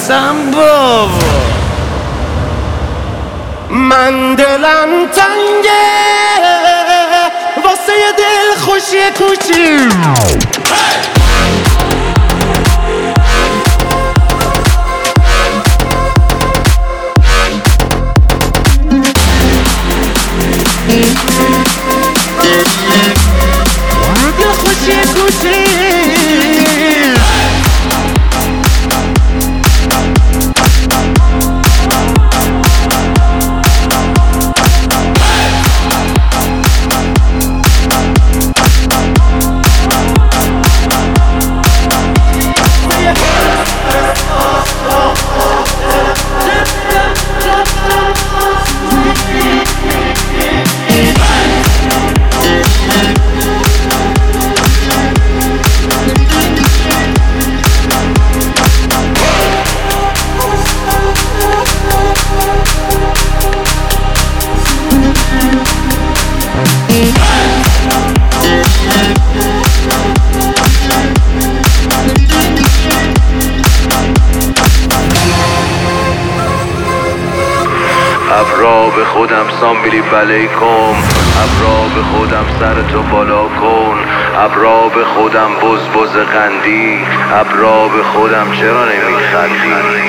هستم بابا. من دلم تنگه واسه یه دل خوشی کوچی. دل خوشی کوچی ابرا به خودم سامبیلی بلیکم، ابرا به خودم سرتو بالا کن، ابرا به خودم بز قندی، ابرا به خودم چرا نمیخندی.